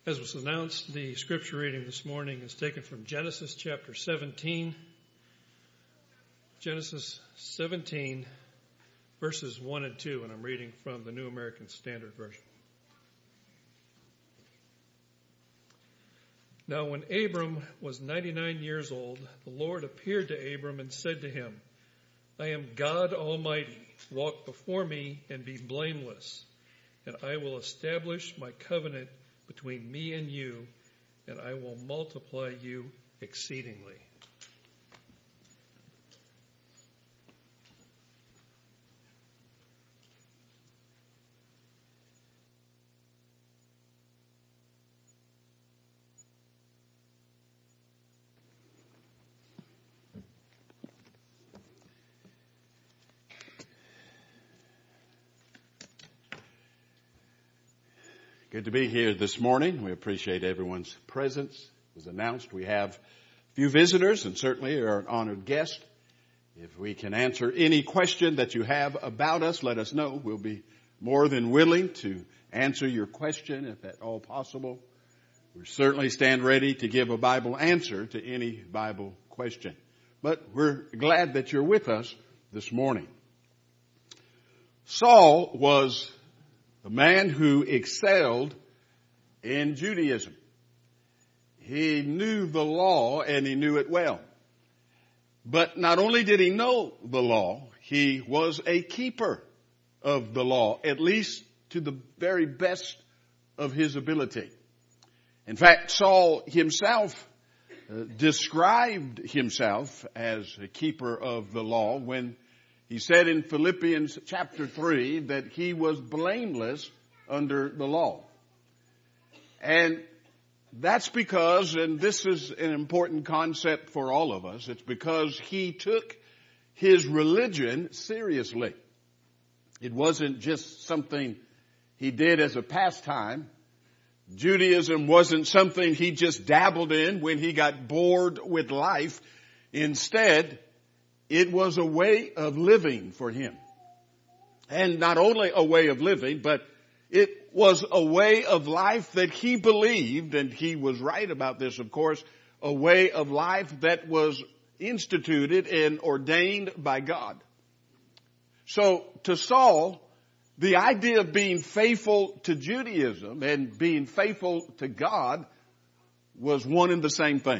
As was announced, the scripture reading this morning is taken from Genesis chapter 17. Genesis 17, verses 1 and 2, and I'm reading from the New American Standard Version. Now when Abram was 99 years old, the Lord appeared to Abram and said to him, I am God Almighty. Walk before me and be blameless, and I will establish my covenant between me and you, and I will multiply you exceedingly. Good to be here this morning. We appreciate everyone's presence. It was announced we have a few visitors and certainly are an honored guest. If we can answer any question that you have about us, let us know. We'll be more than willing to answer your question if at all possible. We certainly stand ready to give a Bible answer to any Bible question. But we're glad that you're with us this morning. Saul was a man who excelled in Judaism. He knew the law and he knew it well. But not only did he know the law, he was a keeper of the law, at least to the very best of his ability. In fact, Saul himself described himself as a keeper of the law when he said in Philippians chapter 3 that he was blameless under the law. And that's because, and this is an important concept for all of us, it's because he took his religion seriously. It wasn't just something he did as a pastime. Judaism wasn't something he just dabbled in when he got bored with life. Instead, it was a way of living for him. And not only a way of living, but it was a way of life that he believed, and he was right about this, of course, a way of life that was instituted and ordained by God. So to Saul, the idea of being faithful to Judaism and being faithful to God was one and the same thing.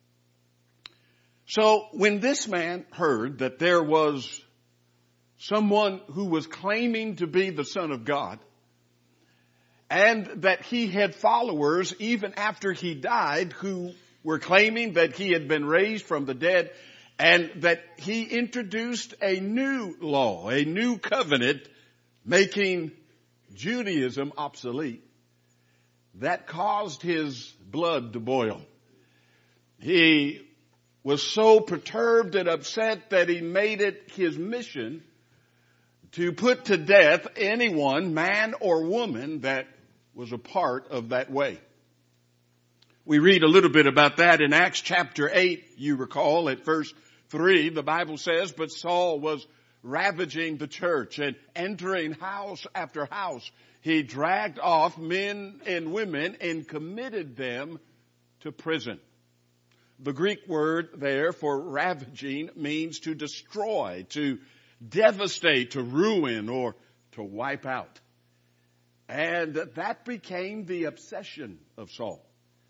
So when this man heard that there was someone who was claiming to be the Son of God and that he had followers even after he died who were claiming that he had been raised from the dead and that he introduced a new law, a new covenant making Judaism obsolete, that caused his blood to boil. He was so perturbed and upset that he made it his mission to put to death anyone, man or woman, that was a part of that way. We read a little bit about that in Acts chapter 8. You recall at verse 3, the Bible says, but Saul was ravaging the church and entering house after house. He dragged off men and women and committed them to prison. The Greek word there for ravaging means to destroy, to devastate, to ruin, or to wipe out. And that became the obsession of Saul.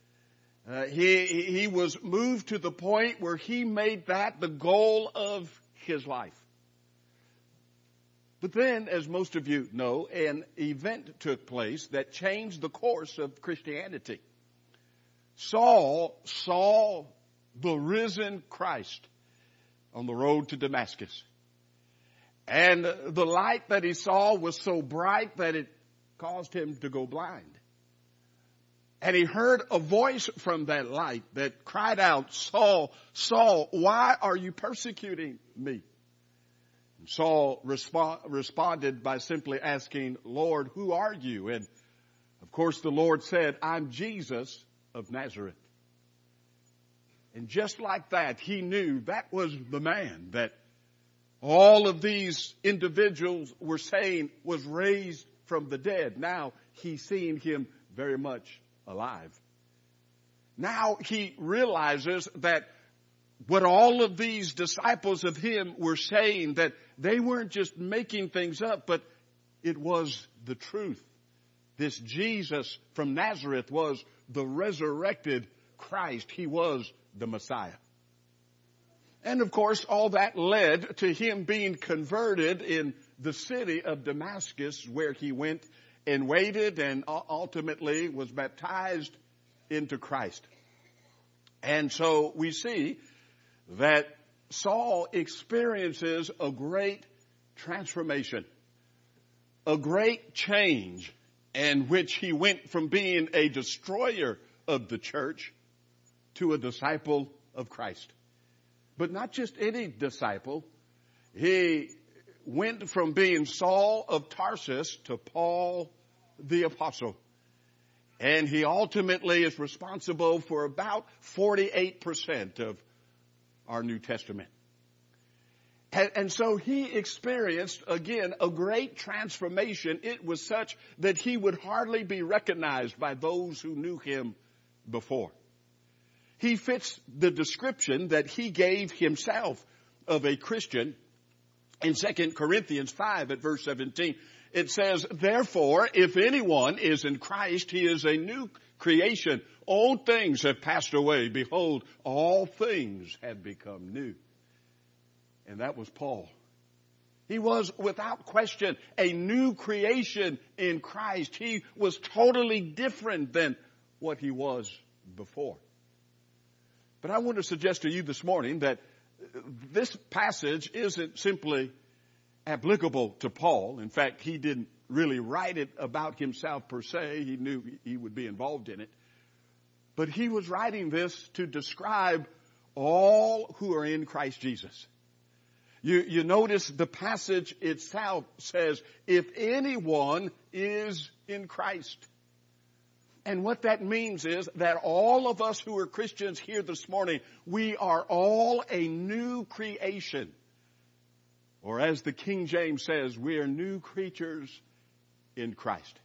He was moved to the point where he made that the goal of his life. But then, as most of you know, an event took place that changed the course of Christianity. Saul saw the risen Christ on the road to Damascus. And the light that he saw was so bright that it caused him to go blind. And he heard a voice from that light that cried out, Saul, Saul, why are you persecuting me? And Saul responded by simply asking, Lord, who are you? And of course the Lord said, I'm Jesus of Nazareth. And just like that, he knew that was the man that all of these individuals were saying was raised from the dead. Now he's seeing him very much alive. Now he realizes that what all of these disciples of him were saying, that they weren't just making things up, but it was the truth. This Jesus from Nazareth was the resurrected Christ. He was the Messiah. And of course, all that led to him being converted in the city of Damascus, where he went and waited and ultimately was baptized into Christ. And so we see that Saul experiences a great transformation, a great change, in which he went from being a destroyer of the church to a disciple of Christ. But not just any disciple. He went from being Saul of Tarsus to Paul the Apostle. And he ultimately is responsible for about 48% of our New Testament. And so he experienced, again, a great transformation. It was such that he would hardly be recognized by those who knew him before. He fits the description that he gave himself of a Christian in 2 Corinthians 5 at verse 17. It says, therefore, if anyone is in Christ, he is a new creation. Old things have passed away. Behold, all things have become new. And that was Paul. He was, without question, a new creation in Christ. He was totally different than what he was before. But I want to suggest to you this morning that this passage isn't simply applicable to Paul. In fact, he didn't really write it about himself per se. He knew he would be involved in it. But he was writing this to describe all who are in Christ Jesus. You notice the passage itself says, if anyone is in Christ. And what that means is that all of us who are Christians here this morning, we are all a new creation. Or as the King James says, we are new creatures in Christ.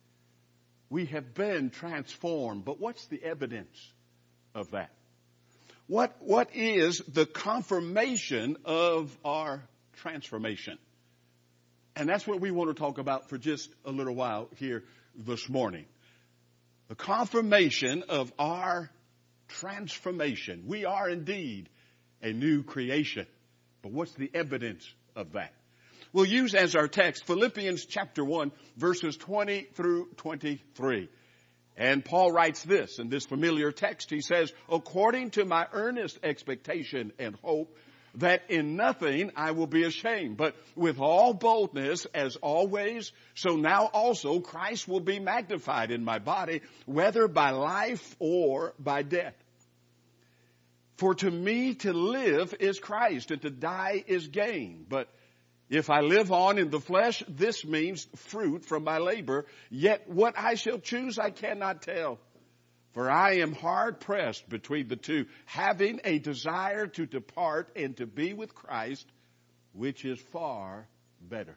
We have been transformed. But what's the evidence of that? What is the confirmation of our transformation? And that's what we want to talk about for just a little while here this morning. The confirmation of our transformation. We are indeed a new creation. But what's the evidence of that? We'll use as our text Philippians chapter 1, verses 20 through 23. And Paul writes this in this familiar text. He says, according to my earnest expectation and hope, that in nothing I will be ashamed, but with all boldness as always, so now also Christ will be magnified in my body, whether by life or by death. For to me to live is Christ, and to die is gain. But if I live on in the flesh, this means fruit from my labor. Yet what I shall choose I cannot tell. For I am hard pressed between the two, having a desire to depart and to be with Christ, which is far better.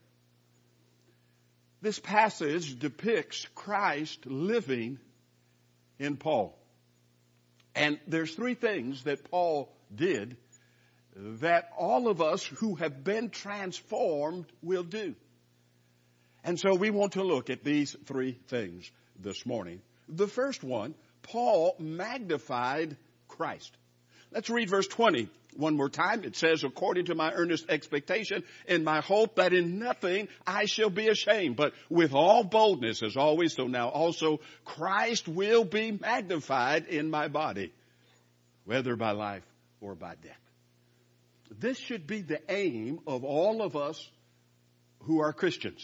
This passage depicts Christ living in Paul. And there's three things that Paul did that all of us who have been transformed will do. And so we want to look at these three things this morning. The first one, Paul magnified Christ. Let's read verse 20 one more time. It says, according to my earnest expectation and my hope that in nothing I shall be ashamed, but with all boldness as always, so now also Christ will be magnified in my body, whether by life or by death. This should be the aim of all of us who are Christians.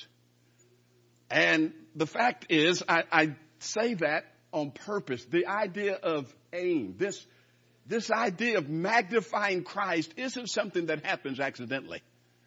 And the fact is, I say that on purpose. The idea of aim, this idea of magnifying Christ isn't something that happens accidentally.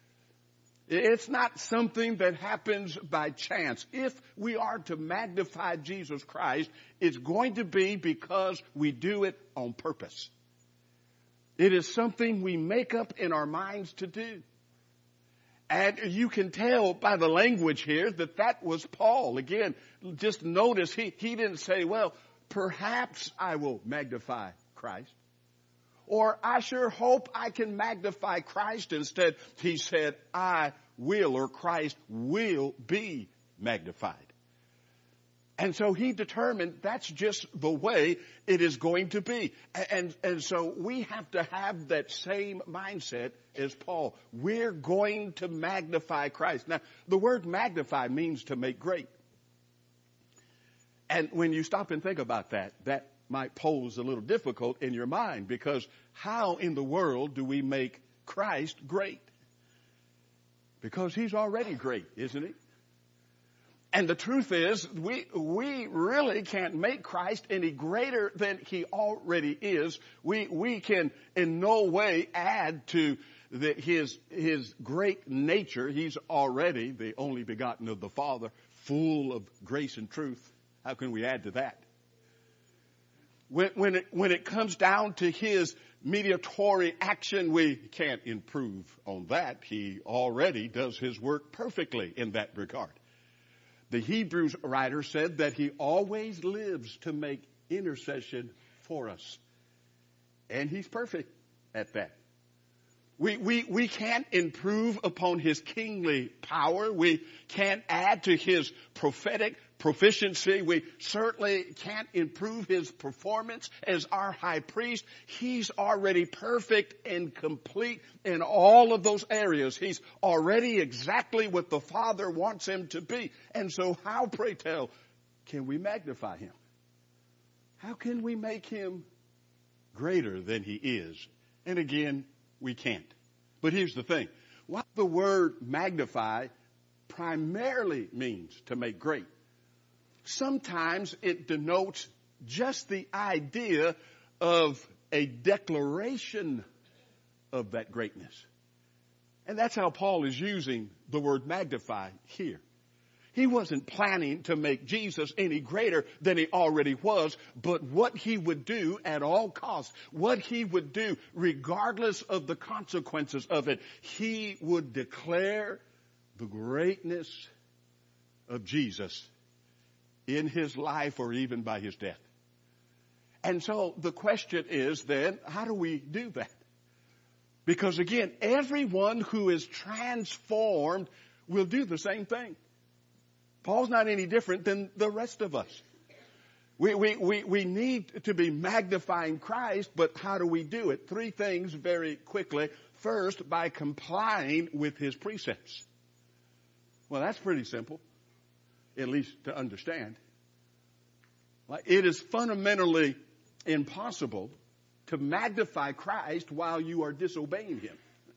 It's not something that happens by chance. If we are to magnify Jesus Christ, it's going to be because we do it on purpose. It is something we make up in our minds to do. And you can tell by the language here that was Paul. Again, just notice he didn't say, well, perhaps I will magnify Christ. Or I sure hope I can magnify Christ. Instead, he said, I will, or Christ will be magnified. And so he determined that's just the way it is going to be. And so we have to have that same mindset as Paul. We're going to magnify Christ. Now, the word magnify means to make great. And when you stop and think about that, that might pose a little difficult in your mind, because how in the world do we make Christ great? Because he's already great, isn't he? And the truth is, we really can't make Christ any greater than he already is. We can in no way add to his great nature. He's already the only begotten of the Father, full of grace and truth. How can we add to that? When it comes down to his mediatory action, we can't improve on that. He already does his work perfectly in that regard. The Hebrews writer said that he always lives to make intercession for us. And he's perfect at that. We can't improve upon his kingly power. We can't add to his prophetic proficiency. We certainly can't improve his performance as our high priest. He's already perfect and complete in all of those areas. He's already exactly what the Father wants him to be. And so how, pray tell, can we magnify him? How can we make him greater than he is? And again, we can't. But here's the thing. What the word magnify primarily means to make great, sometimes it denotes just the idea of a declaration of that greatness. And that's how Paul is using the word magnify here. He wasn't planning to make Jesus any greater than he already was, but what he would do at all costs, what he would do regardless of the consequences of it, he would declare the greatness of Jesus in his life or even by his death. And so the question is then, how do we do that? Because again, everyone who is transformed will do the same thing. Paul's not any different than the rest of us. We need to be magnifying Christ, but how do we do it? Three things very quickly. First, by complying with his precepts. Well, that's pretty simple, at least to understand. It is fundamentally impossible to magnify Christ while you are disobeying him.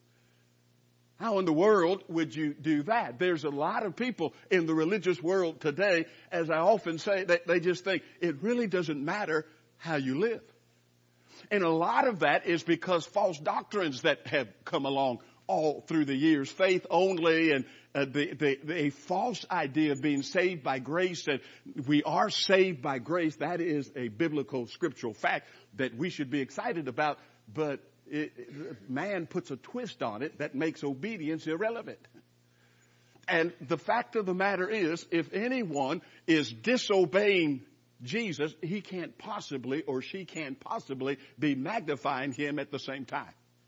How in the world would you do that? There's a lot of people in the religious world today, as I often say, they just think it really doesn't matter how you live. And a lot of that is because false doctrines that have come along all through the years, faith only, and the false idea of being saved by grace, and we are saved by grace. That is a biblical scriptural fact that we should be excited about, but man puts a twist on it that makes obedience irrelevant. And the fact of the matter is, if anyone is disobeying Jesus, he can't possibly, or she can't possibly be magnifying him at the same time.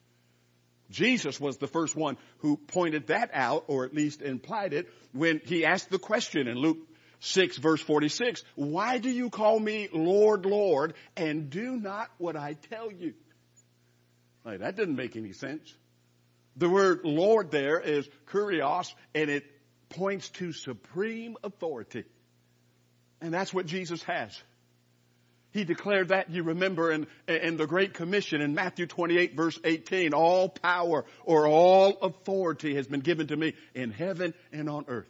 Jesus was the first one who pointed that out, or at least implied it, when he asked the question in Luke 6 verse 46, why do you call me Lord, Lord, and do not what I tell you? Like, that didn't make any sense. The word Lord there is kurios, and it points to supreme authority. And that's what Jesus has. He declared that, you remember, in the Great Commission in Matthew 28 verse 18, all power or all authority has been given to me in heaven and on earth.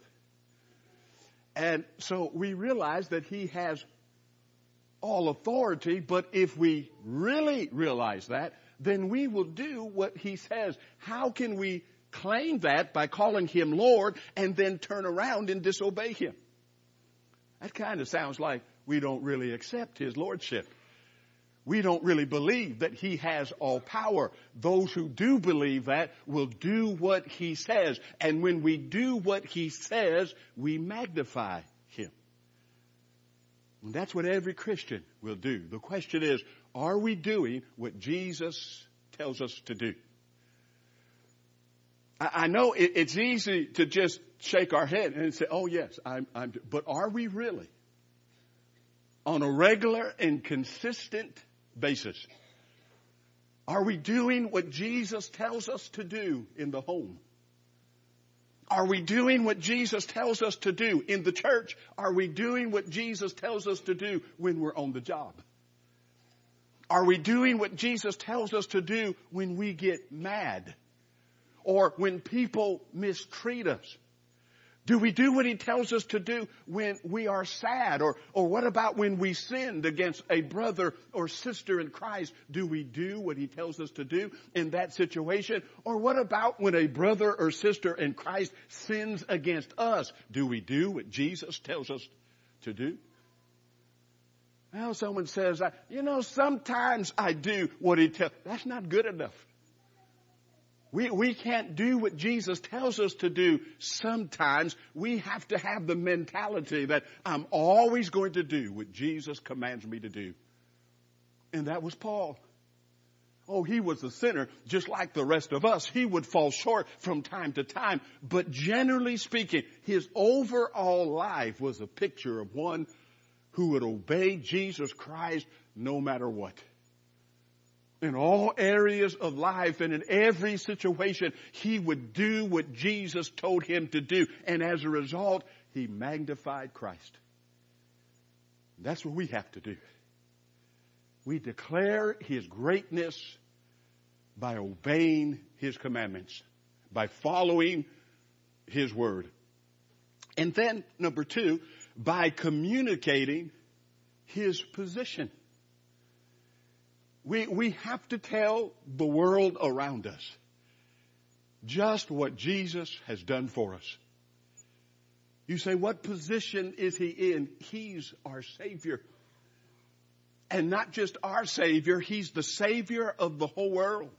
And so we realize that he has all authority, but if we really realize that, then we will do what he says. How can we claim that by calling him Lord and then turn around and disobey him? That kind of sounds like we don't really accept his lordship. We don't really believe that he has all power. Those who do believe that will do what he says. And when we do what he says, we magnify him. And that's what every Christian will do. The question is, are we doing what Jesus tells us to do? I know it's easy to just shake our head and say, oh yes, but are we really? On a regular and consistent basis, are we doing what Jesus tells us to do in the home? Are we doing what Jesus tells us to do in the church? Are we doing what Jesus tells us to do when we're on the job? Are we doing what Jesus tells us to do when we get mad? Or when people mistreat us? Do we do what he tells us to do when we are sad? Or what about when we sinned against a brother or sister in Christ? Do we do what he tells us to do in that situation? Or what about when a brother or sister in Christ sins against us? Do we do what Jesus tells us to do? Well, someone says, sometimes I do what he tells. That's not good enough. We can't do what Jesus tells us to do sometimes. We have to have the mentality that I'm always going to do what Jesus commands me to do. And that was Paul. Oh, he was a sinner just like the rest of us. He would fall short from time to time. But generally speaking, his overall life was a picture of one who would obey Jesus Christ no matter what. In all areas of life and in every situation, he would do what Jesus told him to do. And as a result, he magnified Christ. That's what we have to do. We declare his greatness by obeying his commandments, by following his word. And then, number 2, by communicating his position. We have to tell the world around us just what Jesus has done for us. You say, what position is he in? He's our Savior. And not just our Savior, he's the Savior of the whole world.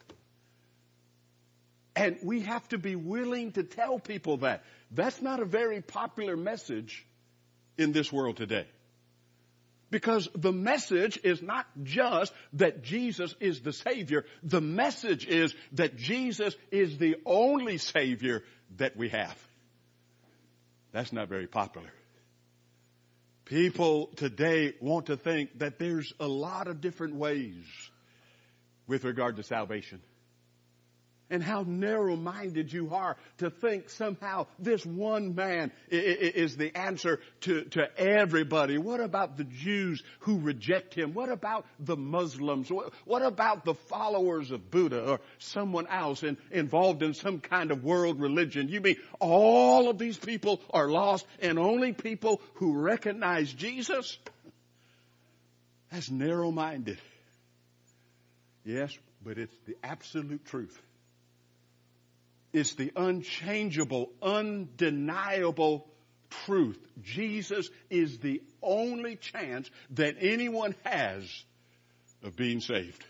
And we have to be willing to tell people that. That's not a very popular message in this world today. Because the message is not just that Jesus is the Savior. The message is that Jesus is the only Savior that we have. That's not very popular. People today want to think that there's a lot of different ways with regard to salvation. And how narrow-minded you are to think somehow this one man is the answer to everybody. What about the Jews who reject him? What about the Muslims? What about the followers of Buddha or someone else involved in some kind of world religion? You mean all of these people are lost and only people who recognize Jesus? That's narrow-minded. Yes, but it's the absolute truth. It's the unchangeable, undeniable truth. Jesus is the only chance that anyone has of being saved.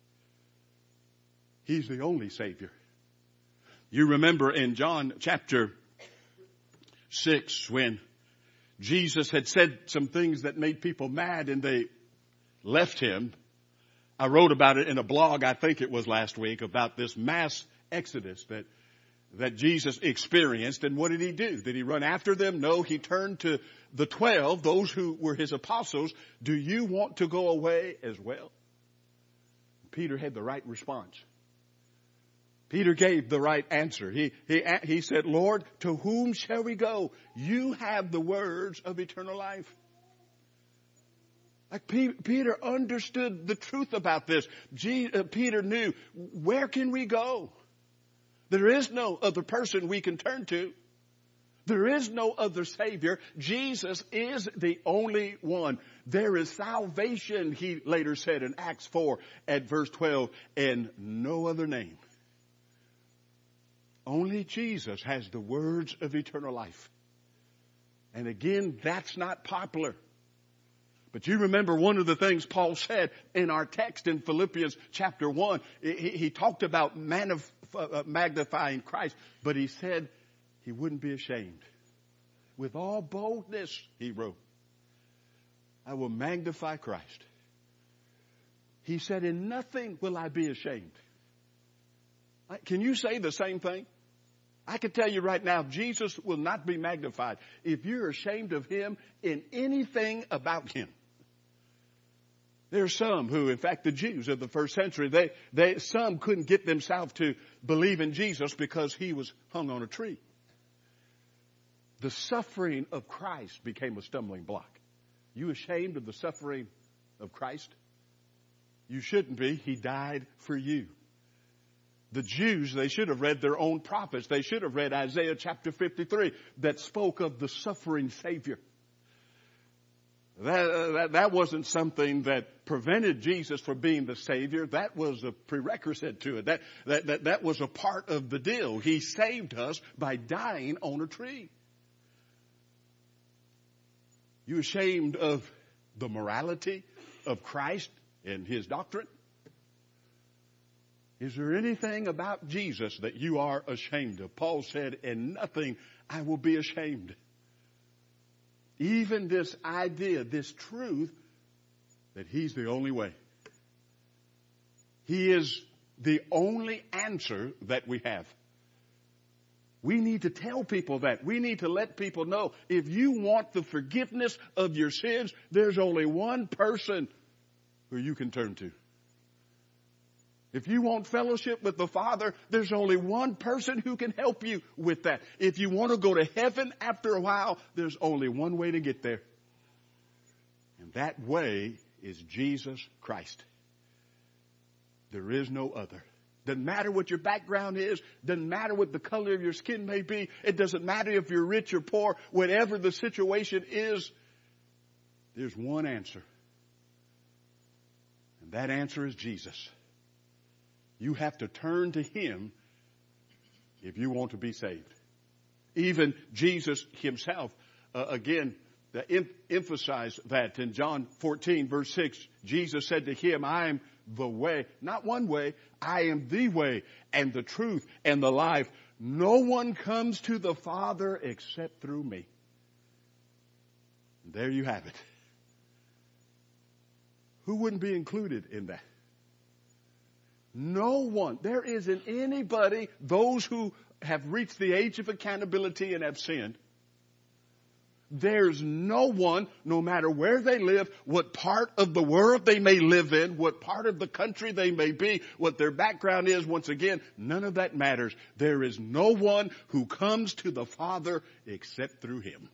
He's the only Savior. You remember in John chapter 6 when Jesus had said some things that made people mad and they left him. I wrote about it in a blog, I think it was last week, about this mass exodus that Jesus experienced. And what did he do? Did he run after them? No, he turned to the 12, those who were his apostles. Do you want to go away as well? Peter had the right response. Peter gave the right answer. He said, Lord, to whom shall we go? You have the words of eternal life. Like Peter understood the truth about this. Peter knew, where can we go? There is no other person we can turn to. There is no other Savior. Jesus is the only one. There is salvation, he later said in Acts 4 at verse 12, and no other name. Only Jesus has the words of eternal life. And again, that's not popular. But you remember one of the things Paul said in our text in Philippians chapter 1. He talked about magnifying Christ, but he said he wouldn't be ashamed. With all boldness, he wrote. I will magnify Christ. He said, in nothing will I be ashamed. Can you say the same thing? I can tell you right now, Jesus will not be magnified if you're ashamed of him in anything about him. There are some who, in fact, the Jews of the first century, some couldn't get themselves to believe in Jesus because he was hung on a tree. The suffering of Christ became a stumbling block. You ashamed of the suffering of Christ? You shouldn't be. He died for you. The Jews, they should have read their own prophets. They should have read Isaiah chapter 53 that spoke of the suffering Savior. That wasn't something that prevented Jesus from being the Savior. That was a prerequisite to it. That was a part of the deal. He saved us by dying on a tree. You ashamed of the morality of Christ and his doctrine? Is there anything about Jesus that you are ashamed of? Paul said, in nothing I will be ashamed. Even this idea, this truth, that he's the only way. He is the only answer that we have. We need to tell people that. We need to let people know, if you want the forgiveness of your sins, there's only one person who you can turn to. If you want fellowship with the Father, there's only one person who can help you with that. If you want to go to heaven after a while, there's only one way to get there. And that way is Jesus Christ. There is no other. Doesn't matter what your background is. Doesn't matter what the color of your skin may be. It doesn't matter if you're rich or poor. Whatever the situation is, there's one answer. And that answer is Jesus. You have to turn to him if you want to be saved. Even Jesus himself, again, emphasized that in John 14, verse 6. Jesus said to him, I am the way, not one way, I am the way and the truth and the life. No one comes to the Father except through me. And there you have it. Who wouldn't be included in that? No one. There isn't anybody, those who have reached the age of accountability and have sinned. There's no one, no matter where they live, what part of the world they may live in, what part of the country they may be, what their background is, once again, none of that matters. There is no one who comes to the Father except through him.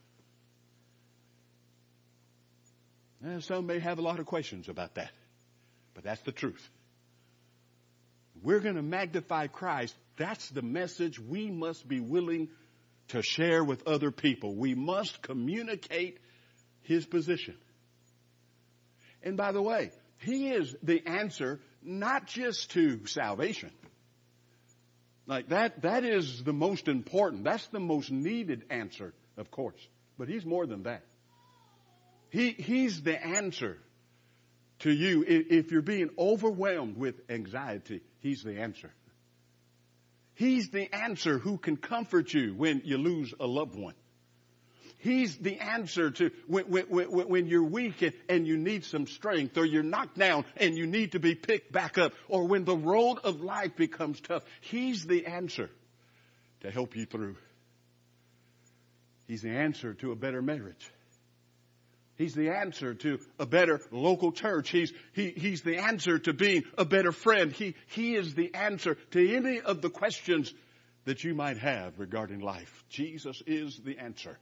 Now, some may have a lot of questions about that, but that's the truth. We're going to magnify Christ. That's the message we must be willing to share with other people. We must communicate his position. And by the way, he is the answer not just to salvation. Like that is the most important. That's the most needed answer, of course. But he's more than that. He's the answer to you. If you're being overwhelmed with anxiety, he's the answer. He's the answer who can comfort you when you lose a loved one. He's the answer to when you're weak and you need some strength, or you're knocked down and you need to be picked back up, or when the road of life becomes tough. He's the answer to help you through. He's the answer to a better marriage. He's the answer to a better local church. He's the answer to being a better friend. He is the answer to any of the questions that you might have regarding life. Jesus is the answer.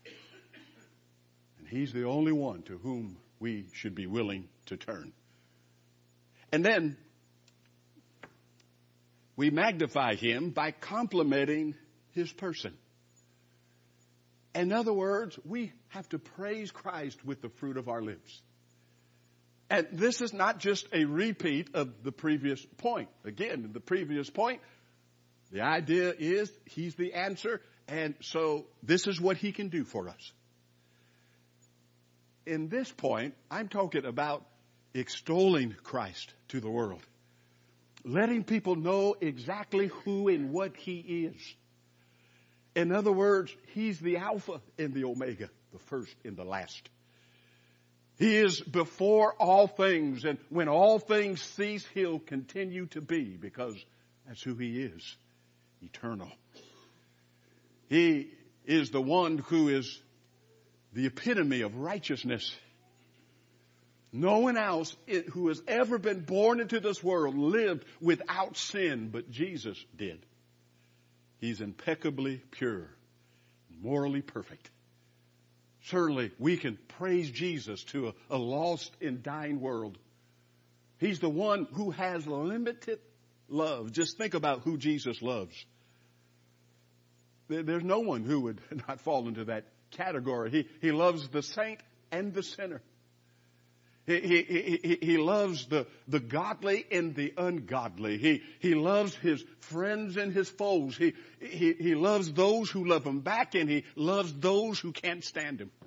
And he's the only one to whom we should be willing to turn. And then we magnify him by complimenting his person. In other words, we have to praise Christ with the fruit of our lips. And this is not just a repeat of the previous point. Again, in the previous point, the idea is he's the answer, and so this is what he can do for us. In this point, I'm talking about extolling Christ to the world. Letting people know exactly who and what he is. In other words, he's the Alpha and the Omega, the first and the last. He is before all things, and when all things cease, He'll continue to be, because that's who He is, eternal. He is the one who is the epitome of righteousness. No one else who has ever been born into this world lived without sin, but Jesus did. He's impeccably pure, morally perfect. Certainly, we can praise Jesus to a lost and dying world. He's the one who has limited love. Just think about who Jesus loves. There's no one who would not fall into that category. He loves the saint and the sinner. He loves the godly and the ungodly. He loves his friends and his foes. He loves those who love him back, and he loves those who can't stand him.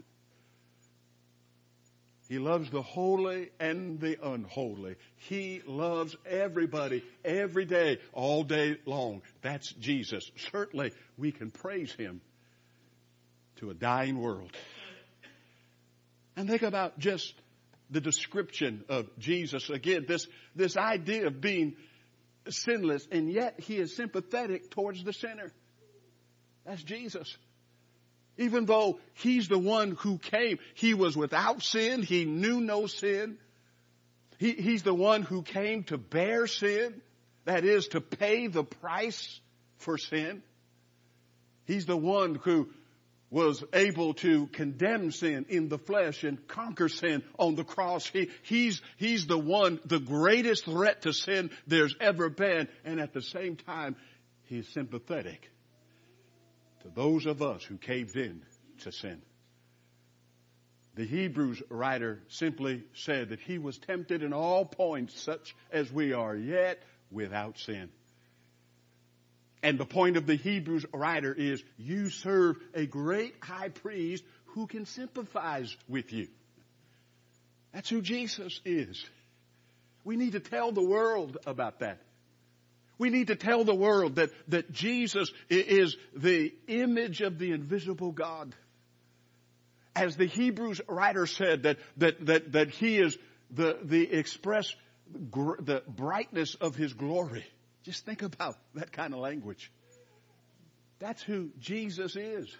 He loves the holy and the unholy. He loves everybody every day, all day long. That's Jesus. Certainly we can praise him to a dying world. And think about just the description of Jesus. Again, this idea of being sinless, and yet he is sympathetic towards the sinner. That's Jesus. Even though he's the one who came, he was without sin. He knew no sin. He's the one who came to bear sin. That is, to pay the price for sin. He's the one who was able to condemn sin in the flesh and conquer sin on the cross. He's the one, the greatest threat to sin there's ever been. And at the same time, he's sympathetic to those of us who caved in to sin. The Hebrews writer simply said that he was tempted in all points such as we are, yet without sin. And the point of the Hebrews writer is, you serve a great high priest who can sympathize with you. That's who Jesus is. We need to tell the world about that. We need to tell the world that Jesus is the image of the invisible God. As the Hebrews writer said, that he is the express, the brightness of his glory. Just think about that kind of language. That's who Jesus is.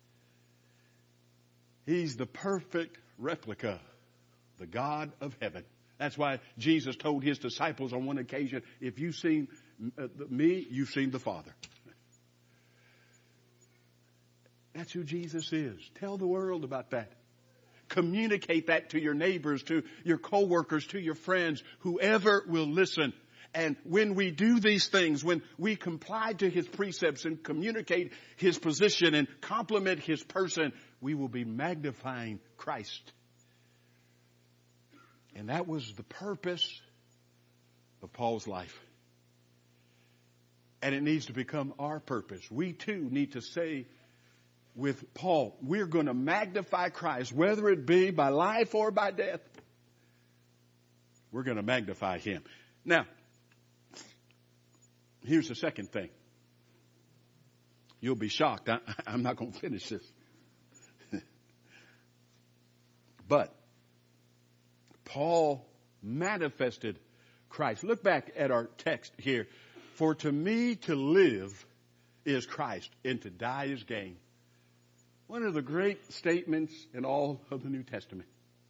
He's the perfect replica, the God of heaven. That's why Jesus told his disciples on one occasion, if you've seen me, you've seen the Father. That's who Jesus is. Tell the world about that. Communicate that to your neighbors, to your coworkers, to your friends, whoever will listen. And when we do these things, when we comply to his precepts and communicate his position and compliment his person, we will be magnifying Christ. And that was the purpose of Paul's life. And it needs to become our purpose. We too need to say with Paul, we're going to magnify Christ, whether it be by life or by death. We're going to magnify him. Now, here's the second thing. You'll be shocked. I'm not going to finish this. But Paul manifested Christ. Look back at our text here. For to me to live is Christ, and to die is gain. One of the great statements in all of the New Testament.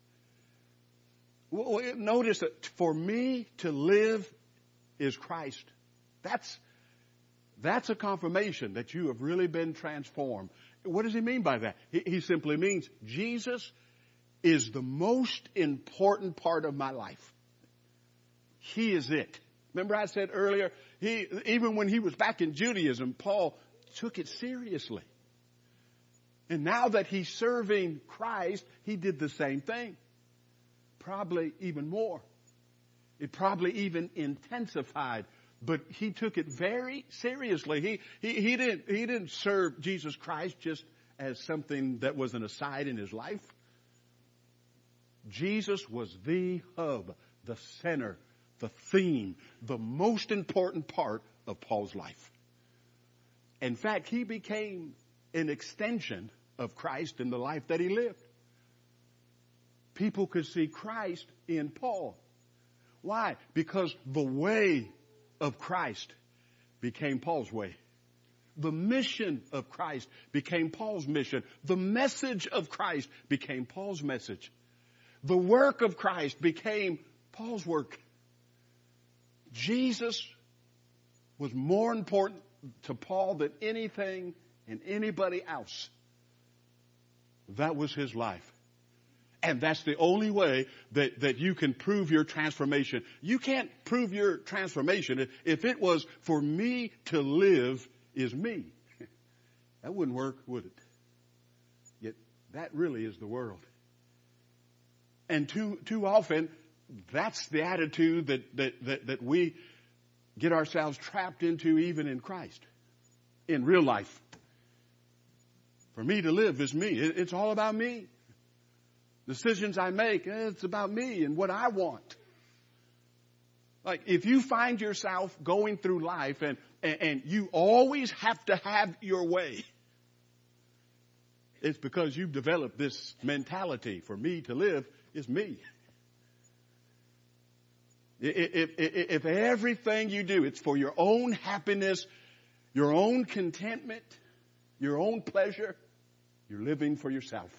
Well, notice that for me to live is Christ. That's a confirmation that you have really been transformed. What does he mean by that? He simply means Jesus is the most important part of my life. He is it. Remember I said earlier, even when he was back in Judaism, Paul took it seriously. And now that he's serving Christ, he did the same thing. Probably even more. It probably even intensified. But he took it very seriously. He didn't serve Jesus Christ just as something that was an aside in his life. Jesus was the hub, the center, the theme, the most important part of Paul's life. In fact, he became an extension of Christ in the life that he lived. people could see Christ in Paul. Why? Because the way of Christ became Paul's way. The mission of Christ became Paul's mission. The message of Christ became Paul's message. The work of Christ became Paul's work. Jesus was more important to Paul than anything and anybody else. That was his life. And that's the only way that you can prove your transformation. You can't prove your transformation if it was for me to live is me. That wouldn't work, would it? Yet that really is the world. And too often, that's the attitude that we get ourselves trapped into even in Christ, in real life. For me to live is me. It's all about me. Decisions I make, it's about me and what I want. Like if you find yourself going through life and you always have to have your way, it's because you've developed this mentality. For me to live is me. If everything you do, it's for your own happiness, your own contentment, your own pleasure, you're living for yourself.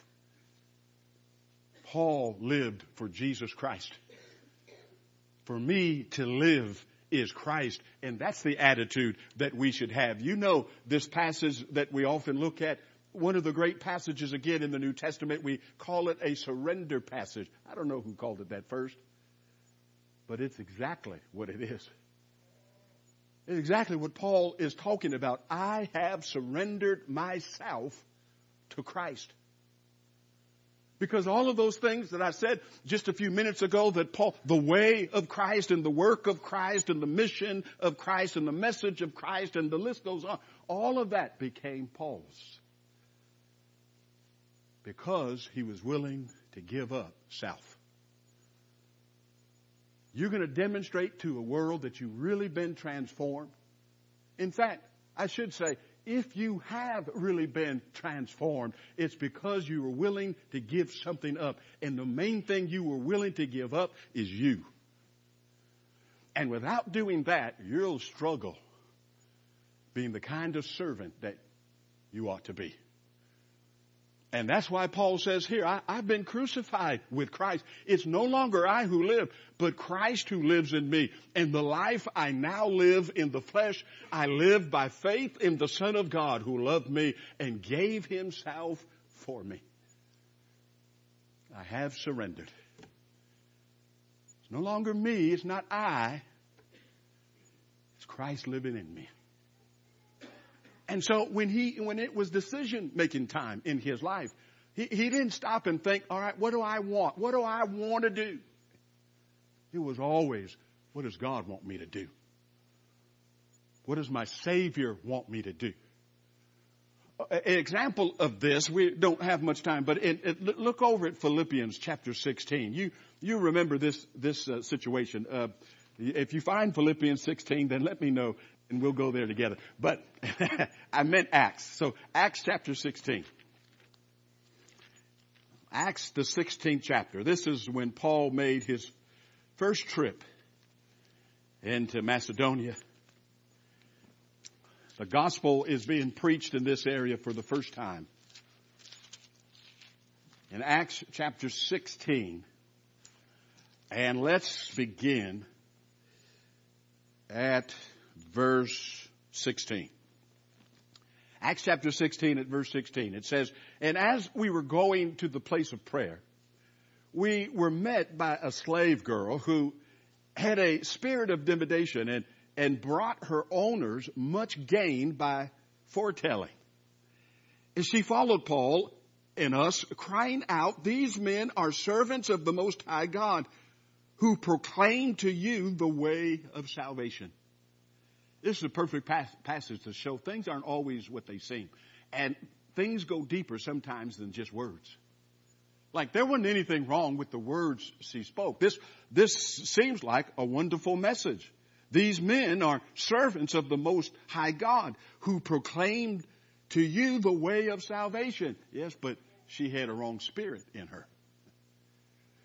Paul lived for Jesus Christ. For me to live is Christ. And that's the attitude that we should have. You know, this passage that we often look at, one of the great passages again in the New Testament, we call it a surrender passage. I don't know who called it that first, but it's exactly what it is. It's exactly what Paul is talking about. I have surrendered myself to Christ. Because all of those things that I said just a few minutes ago, that Paul, the way of Christ and the work of Christ and the mission of Christ and the message of Christ and the list goes on, all of that became Paul's. Because he was willing to give up self. You're going to demonstrate to a world that you've really been transformed. In fact, I should say, if you have really been transformed, it's because you were willing to give something up. And the main thing you were willing to give up is you. And without doing that, you'll struggle being the kind of servant that you ought to be. And that's why Paul says here, I've been crucified with Christ. It's no longer I who live, but Christ who lives in me. And the life I now live in the flesh, I live by faith in the Son of God who loved me and gave himself for me. I have surrendered. It's no longer me. It's not I. It's Christ living in me. And so when it was decision-making time in his life, he didn't stop and think, all right, what do I want? What do I want to do? It was always, what does God want me to do? What does my Savior want me to do? An example of this, we don't have much time, but look over at Philippians chapter 16. You remember this situation. If you find Philippians 16, then let me know. And we'll go there together. But I meant Acts. So Acts chapter 16. Acts the 16th chapter. This is when Paul made his first trip into Macedonia. The gospel is being preached in this area for the first time. In Acts chapter 16. And let's begin at verse 16. Acts chapter 16 at verse 16. It says, and as we were going to the place of prayer, we were met by a slave girl who had a spirit of divination and brought her owners much gain by foretelling. And she followed Paul and us, crying out, these men are servants of the Most High God, who proclaim to you the way of salvation. This is a perfect passage to show things aren't always what they seem. And things go deeper sometimes than just words. Like there wasn't anything wrong with the words she spoke. This seems like a wonderful message. These men are servants of the Most High God who proclaimed to you the way of salvation. Yes, but she had a wrong spirit in her.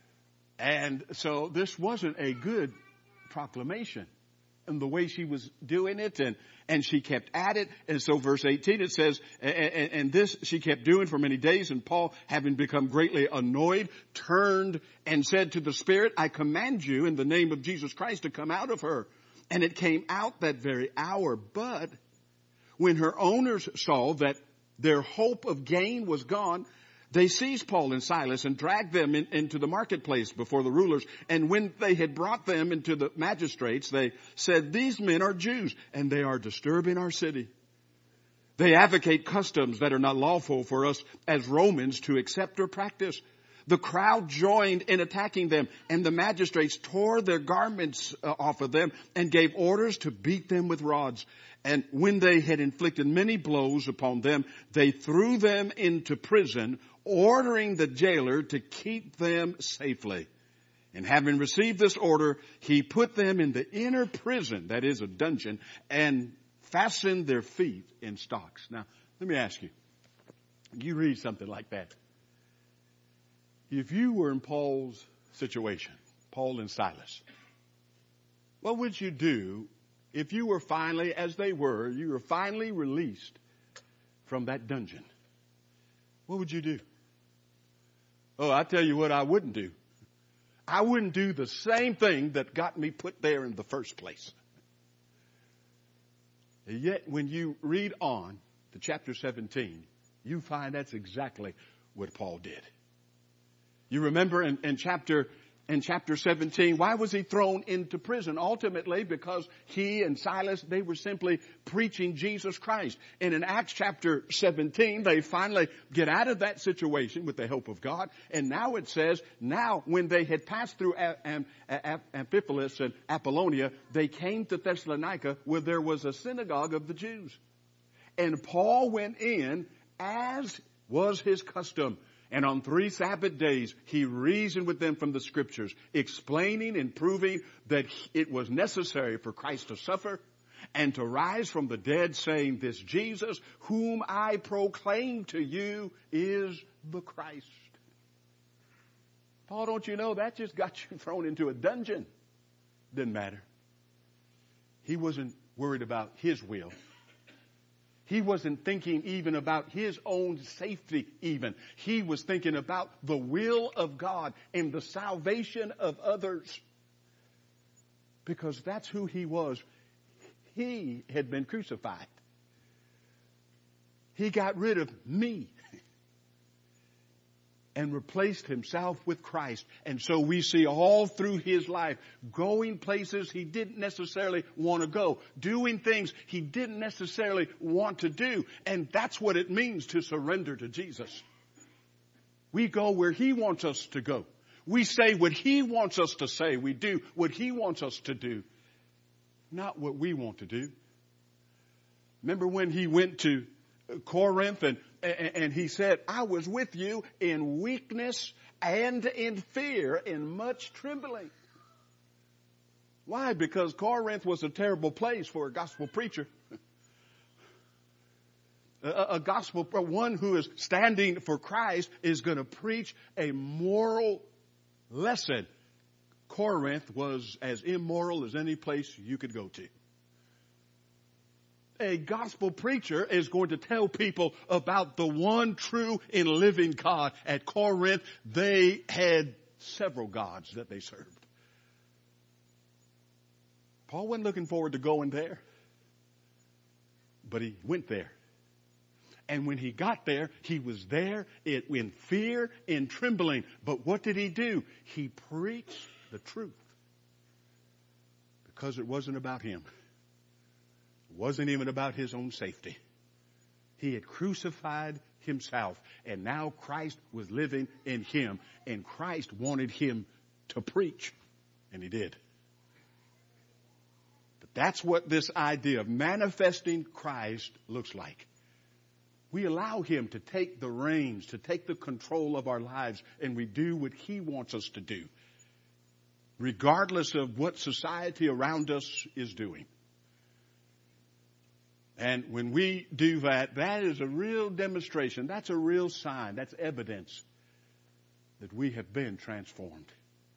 And so this wasn't a good proclamation. And the way she was doing it, and she kept at it. And so verse 18, it says, and this she kept doing for many days. And Paul, having become greatly annoyed, turned and said to the spirit, I command you in the name of Jesus Christ to come out of her. And it came out that very hour. But when her owners saw that their hope of gain was gone, they seized Paul and Silas and dragged them into the marketplace before the rulers. And when they had brought them into the magistrates, they said, these men are Jews, and they are disturbing our city. They advocate customs that are not lawful for us as Romans to accept or practice. The crowd joined in attacking them, and the magistrates tore their garments off of them and gave orders to beat them with rods. And when they had inflicted many blows upon them, they threw them into prison, ordering the jailer to keep them safely. And having received this order, he put them in the inner prison, that is a dungeon, and fastened their feet in stocks. Now, let me ask you, you read something like that. If you were in Paul's situation, Paul and Silas, what would you do if you were finally, as they were, you were finally released from that dungeon? What would you do? Oh, I tell you what I wouldn't do. I wouldn't do the same thing that got me put there in the first place. And yet, when you read on to chapter 17, you find that's exactly what Paul did. You remember in chapter 17, why was he thrown into prison? Ultimately, because he and Silas, they were simply preaching Jesus Christ. And in Acts chapter 17, they finally get out of that situation with the help of God. And now it says, now when they had passed through Amphipolis and Apollonia, they came to Thessalonica, where there was a synagogue of the Jews. And Paul went in as was his custom. And on 3 Sabbath days, he reasoned with them from the scriptures, explaining and proving that it was necessary for Christ to suffer and to rise from the dead, saying, this Jesus, whom I proclaim to you, is the Christ. Paul, don't you know that just got you thrown into a dungeon? Didn't matter. He wasn't worried about his will. He wasn't thinking even about his own safety even. He was thinking about the will of God and the salvation of others. Because that's who he was. He had been crucified. He got rid of me and replaced himself with Christ. And so we see all through his life, going places he didn't necessarily want to go, doing things he didn't necessarily want to do. And that's what it means to surrender to Jesus. We go where he wants us to go. We say what he wants us to say. We do what he wants us to do, not what we want to do. Remember when he went to Corinth and he said, I was with you in weakness and in fear, in much trembling. Why? Because Corinth was a terrible place for a gospel preacher. A gospel, one who is standing for Christ is going to preach a moral lesson. Corinth was as immoral as any place you could go to. A gospel preacher is going to tell people about the one true and living God. At Corinth, they had several gods that they served. Paul wasn't looking forward to going there, but he went there. And when he got there, he was there in fear and trembling. But what did he do? He preached the truth. Because it wasn't about him. It wasn't even about his own safety. He had crucified himself. And now Christ was living in him. And Christ wanted him to preach. And he did. But that's what this idea of manifesting Christ looks like. We allow him to take the reins, to take the control of our lives, and we do what he wants us to do, regardless of what society around us is doing. And when we do that, that is a real demonstration. That's a real sign. That's evidence that we have been transformed.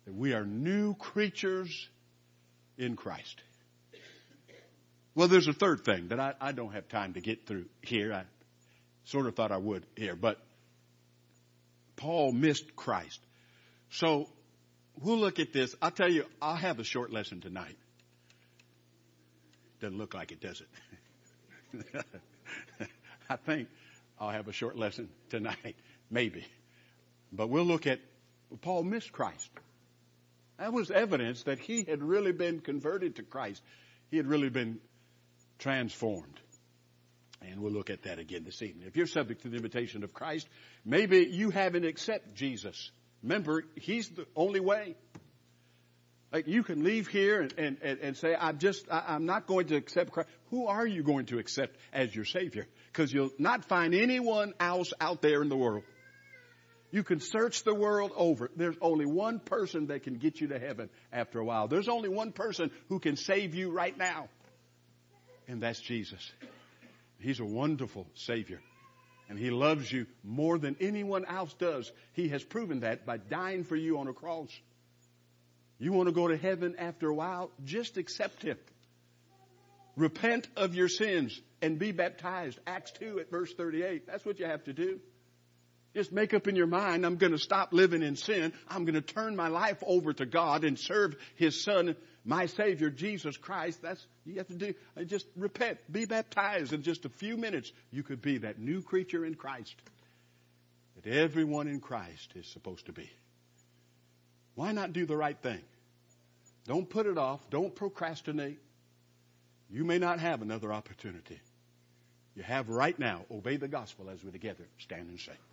that we are new creatures in Christ. Well, there's a third thing that I don't have time to get through here. I sort of thought I would here, but Paul missed Christ. So we'll look at this. I'll tell you, I'll have a short lesson tonight. Doesn't look like it, does it? I think I'll have a short lesson tonight, maybe. But we'll look at Paul missed Christ. That was evidence that he had really been converted to Christ. He had really been transformed. And we'll look at that again this evening. If you're subject to the invitation of Christ, maybe you haven't accepted Jesus. Remember, he's the only way. Like you can leave here and say, I'm not going to accept Christ. Who are you going to accept as your Savior? Because you'll not find anyone else out there in the world. You can search the world over. There's only one person that can get you to heaven after a while. There's only one person who can save you right now. And that's Jesus. He's a wonderful Savior. And He loves you more than anyone else does. He has proven that by dying for you on a cross. You want to go to heaven after a while? Just accept Him. Repent of your sins and be baptized. Acts 2 at verse 38. That's what you have to do. Just make up in your mind, I'm going to stop living in sin. I'm going to turn my life over to God and serve His Son, my Savior, Jesus Christ. That's you have to do. Just repent. Be baptized. In just a few minutes, you could be that new creature in Christ that everyone in Christ is supposed to be. Why not do the right thing? Don't put it off. Don't procrastinate. You may not have another opportunity. You have right now. Obey the gospel as we together stand and sing.